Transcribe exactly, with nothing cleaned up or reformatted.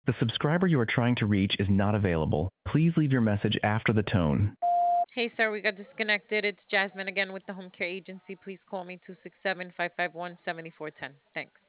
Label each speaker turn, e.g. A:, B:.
A: The subscriber you are trying to reach is not available. Please leave your message after the tone.
B: Hey, sir, we got disconnected. It's Jasmine again with the Home Care Agency. Please call me two six seven, five five one, seven four one zero. Thanks.